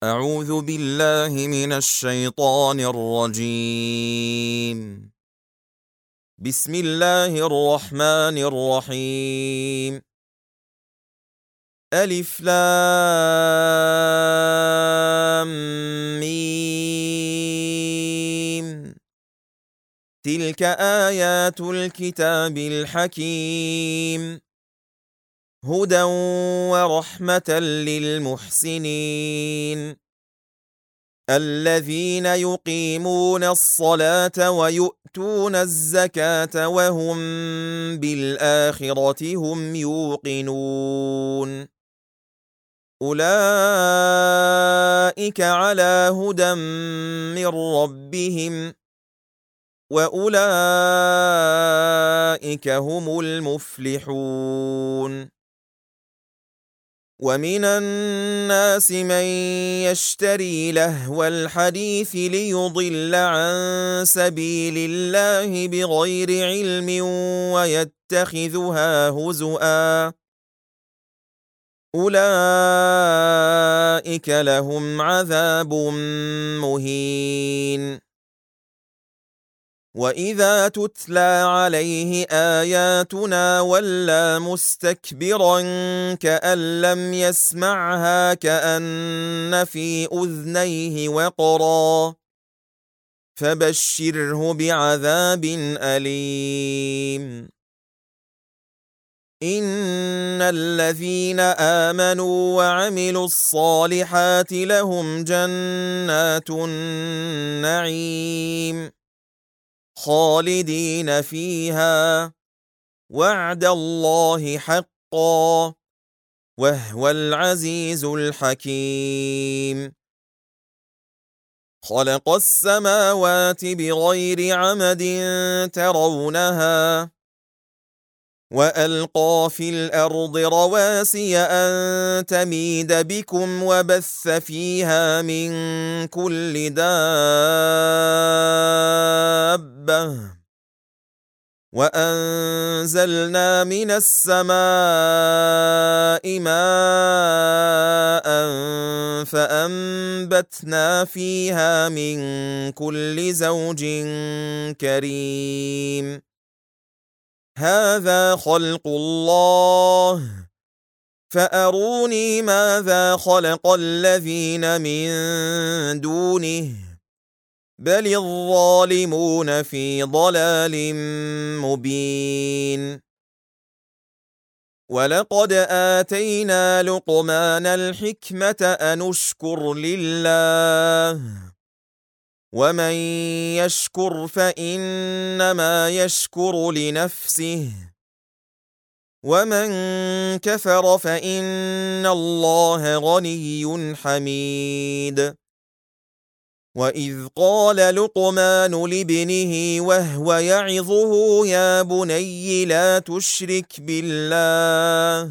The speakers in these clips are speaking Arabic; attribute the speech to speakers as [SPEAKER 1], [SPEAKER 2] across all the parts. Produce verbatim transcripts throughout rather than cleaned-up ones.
[SPEAKER 1] أعوذ بالله من الشيطان الرجيم. بسم الله الرحمن الرحيم. ألف لام ميم. تلك آيات الكتاب الحكيم، هدى ورحمة للمحسنين الذين يقيمون الصلاة ويؤتون الزكاة وهم بالآخرة هم يوقنون. أولئك على هدى من ربهم وأولئك هم المفلحون. ومن الناس من يشتري لهو الحديث ليضل عن سبيل الله بغير علم ويتخذها هزؤا، أولئك لهم عذاب مهين. وإذا تتلى عليه آياتنا ولى مستكبرا كأن لم يسمعها كأن في أذنيه وقرا، فبشره بعذاب أليم. إن الذين آمنوا وعملوا الصالحات لهم جنات النعيم خالدين فيها، وعد الله حقا، وهو العزيز الحكيم. خلق السماوات بغير عمد ترونها، وألقى في الأرض رواسي أن تميد بكم وبث فيها من كل دابة، وأنزلنا من السماء ماء فأنبتنا فيها من كل زوج كريم. هذا خلق الله، فأروني ماذا خلق الذين من دونه، بل الظالمون في ضلال مبين. ولقد آتينا لقمان الحكمة أن اشكر لله، ومن يشكر فإنما يشكر لنفسه، ومن كفر فإن الله غني حميد. وإذ قال لقمان لابنه وهو يعظه يا بني لا تشرك بالله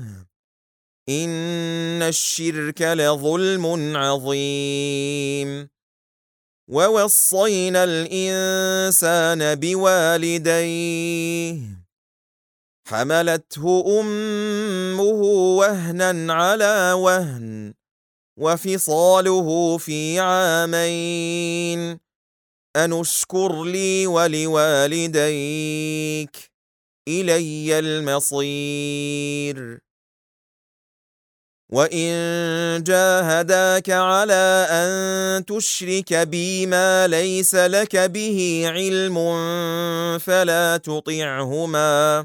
[SPEAKER 1] إن الشرك لظلم عظيم. ووصينا الإنسان بوالديه حملته أمه وهنا على وهن وفصاله في عامين أن اشكر لي ولوالديك إلي المصير. وإن جاهداك على أن تشرك بي ما ليس لك به علم فلا تطعهما،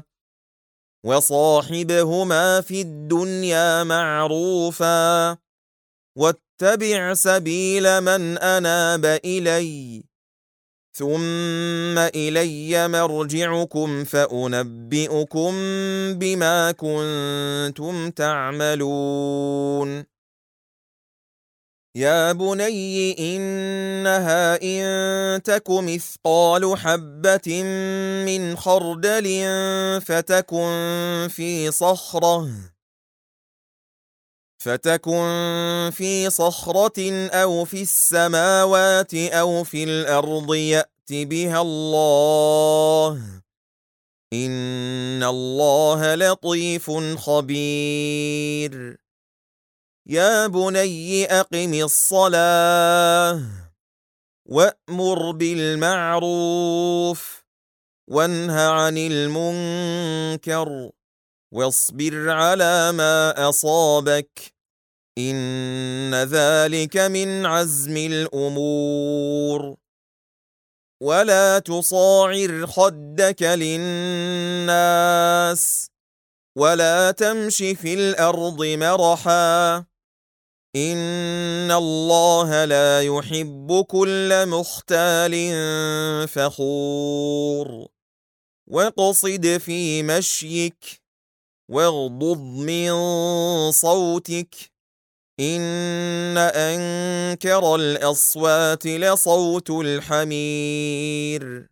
[SPEAKER 1] وصاحبهما في الدنيا معروفا، واتبع سبيل من أناب إلي، ثم إلي مرجعكم فأنبئكم بما كنتم تعملون. يا بني إنها إن تك مثقال حبة من خردل فتكن في صخرة فتكن في صخرة أو في السماوات أو في الأرض يأت بها الله، إن الله لطيف خبير. يا بني أقم الصلاة وأمر بالمعروف وانه عن المنكر واصبر على ما أصابك إن ذلك من عزم الأمور ولا تصاعر خدك للناس ولا تمش في الأرض مرحا إن الله لا يحب كل مختال فخور واقصد في مشيك واغضض من صوتك إن أنكر الأصوات لصوت الحمير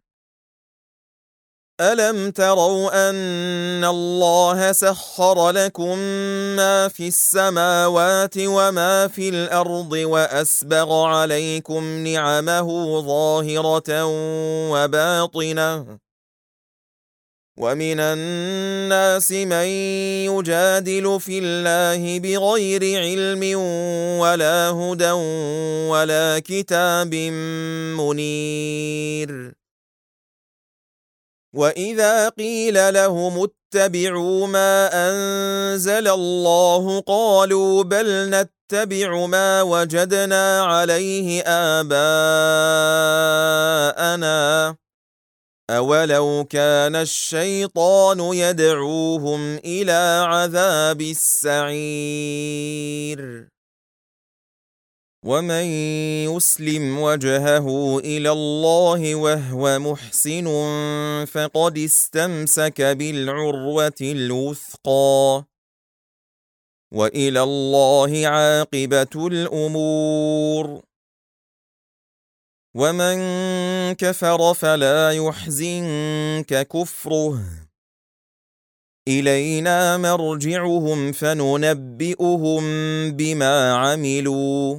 [SPEAKER 1] ألم تروا أن الله سخر لكم ما في السماوات وما في الأرض وأسبغ عليكم نعمه ظاهرة وباطنة ومن الناس من يجادل في الله بغير علم ولا هدى ولا كتاب منير وإذا قيل لهم اتبعوا ما أنزل الله قالوا بل نتبع ما وجدنا عليه آباءنا أولو كان الشيطان يدعوهم إلى عذاب السعير ومن يسلم وجهه إلى الله وهو محسن فقد استمسك بالعروة الوثقى وإلى الله عاقبة الأمور ومن كفر فلا يحزنك كفره إلينا مرجعهم فننبئهم بما عملوا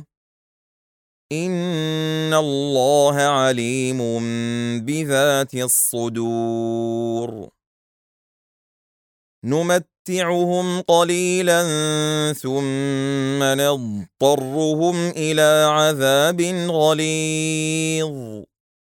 [SPEAKER 1] إن الله عليم بذات الصدور نمتعهم قليلا ثم نضطرهم إلى عذاب غليظ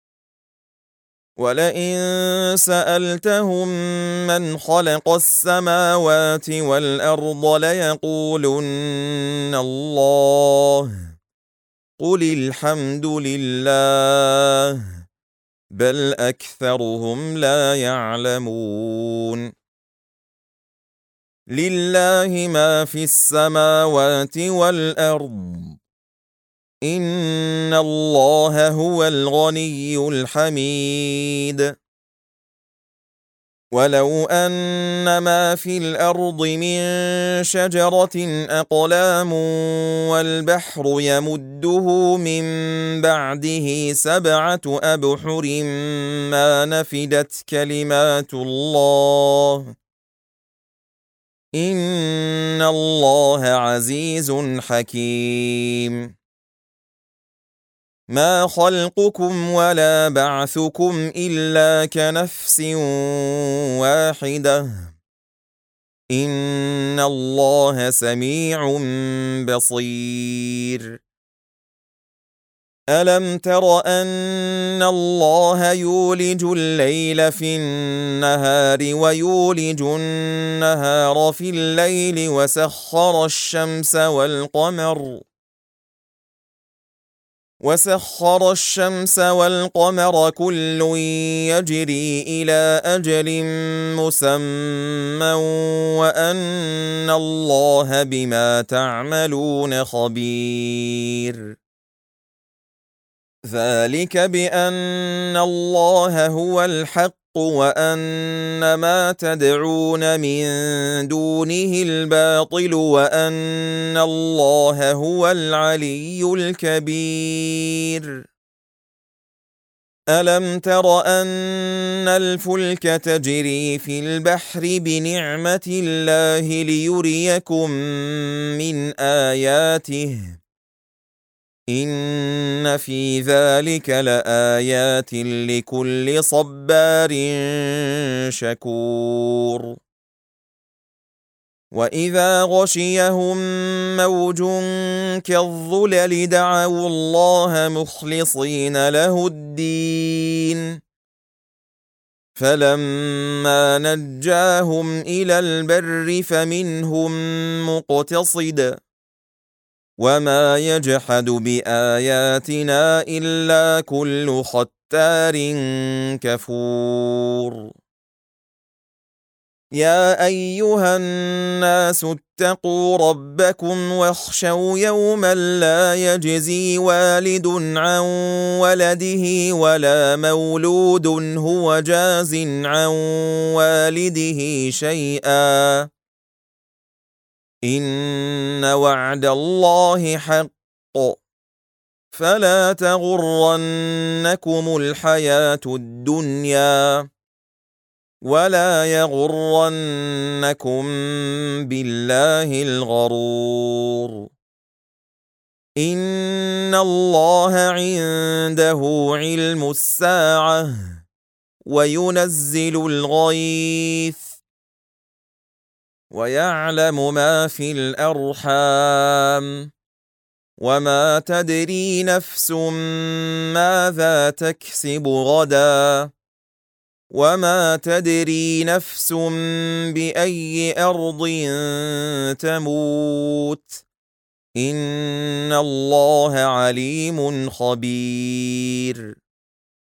[SPEAKER 1] ولئن سألتهم من خلق السماوات والأرض ليقولن الله قل الحمد لله بل أكثرهم لا يعلمون لله ما في السماوات والأرض إن الله هو الغني الحميد ولو أن ما في الأرض من شجرة أقلام والبحر يمده من بعده سبعة أبحر ما نفدت كلمات الله إن الله عزيز حكيم ما خلقكم ولا بعثكم إلا كنفس واحدة إن الله سميع بصير ألم تر أن الله يولج الليل في النهار ويولج النهار في الليل وسخر الشمس والقمر وسخر الشمس والقمر كل يجري إلى أجل مسمى وأن الله بما تعملون خبير ذلك بأن الله هو الحق وأن ما تدعون من دونه الباطل وأن الله هو العلي الكبير ألم تر أن الفلك تجري في البحر بنعمة الله ليريكم من آياته إن في ذلك لآيات لكل صبار شكور وإذا غشيهم موج كالظلل دعوا الله مخلصين له الدين فلما نجاهم إلى البر فمنهم مقتصد وما يجحد بآياتنا إلا كل ختار كفور يا أيها الناس اتقوا ربكم واخشوا يوما لا يجزي والد عن ولده ولا مولود هو جاز عن والده شيئا إن وعد الله حق فلا تغرنكم الحياة الدنيا ولا يغرنكم بالله الغرور إن الله عنده علم الساعة وينزل الغيث ويعلم ما في الأرحام وما تدري نفس ماذا تكسب غدا وما تدري نفس بأي أرض تموت إن الله عليم خبير